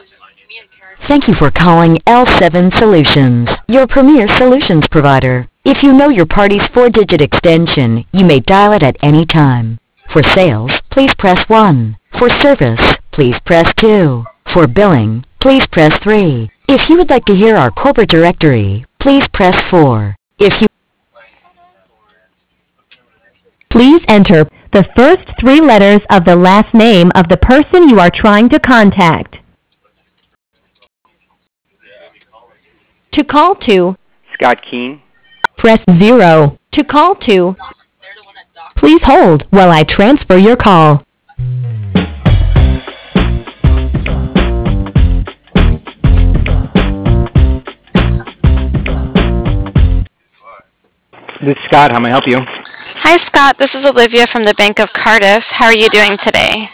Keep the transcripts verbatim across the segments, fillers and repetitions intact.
Thank you for calling L seven Solutions, your premier solutions provider. If you know your party's four-digit extension, you may dial it at any time. For sales, please press one. For service, please press two. For billing, please press three. If you would like to hear our corporate directory, please press four. If you Please enter the first three letters of the last name of the person you are trying to contact. To call to, Scott Keene. press zero. To call to, please hold while I transfer your call. This is Scott. How may I help you? Hi, Scott. This is Olivia from the Bank of Cardiff. How are you doing today?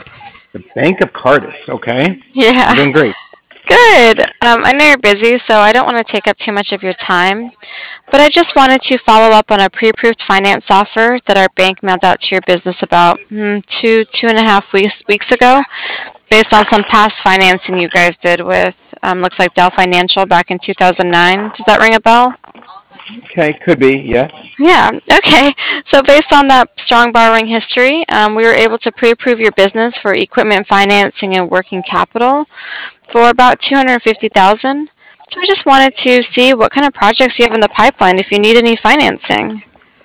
The Bank of Cardiff. Okay. Yeah. I'm doing great. Good. Um, I know you're busy, so I don't want to take up too much of your time. But I just wanted to follow up on a pre-approved finance offer that our bank mailed out to your business about hmm, two, two and a half weeks, weeks ago, based on some past financing you guys did with, um, looks like Dell Financial back in two thousand nine. Does that ring a bell? Okay, could be, yes. Yeah, okay. So based on that strong borrowing history, um, we were able to pre-approve your business for equipment financing and working capital for about two hundred fifty thousand dollars. So I just wanted to see what kind of projects you have in the pipeline if you need any financing.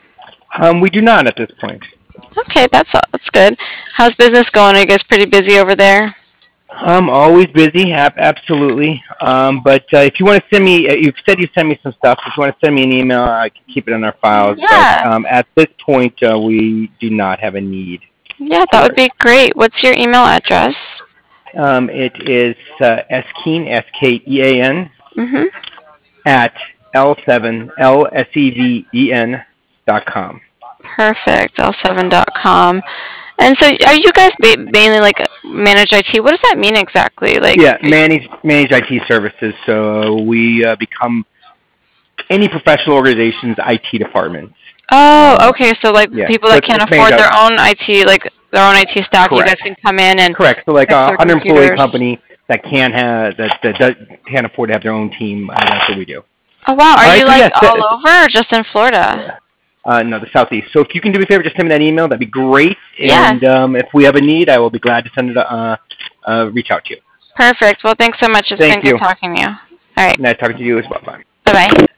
Um, we do not at this point. Okay, that's that's good. How's business going? Are you guys pretty busy over there? I'm always busy, ab- absolutely. Um, but uh, if you want to send me, uh, you've said you send me some stuff. If you want to send me an email, I can keep it in our files. Yeah. But um, at this point, uh, we do not have a need. Yeah, that would be great. What's your email address? Um, it is uh, skeen, S K E A N, Mm-hmm. at L seven, L S E V E N dot com. Perfect, L seven dot com. And so are you guys ba- mainly like managed I T? What does that mean exactly? Like, Yeah, manage manage I T services. So we uh, become any professional organization's I T department. Oh, Um, okay. So like yeah. people So that it's- can't it's afford managed their out- own I T, like their own I T staff, you guys Correct. can come in and Correct. So like fix a their hundred employee computers. company that can't have that, that does, can't afford to have their own team. Uh, that's what we do. Oh wow, are All right, you so like yes, all that- over or just in Florida? Uh, no, the Southeast. So if you can do me a favor, just send me that email. That'd be great. Yeah. And um, if we have a need, I will be glad to send it. Uh, uh, reach out to you. Perfect. Well, thanks so much. It's Thank been you. good talking to you. All right. Nice talking to you as well. Bye. Bye bye.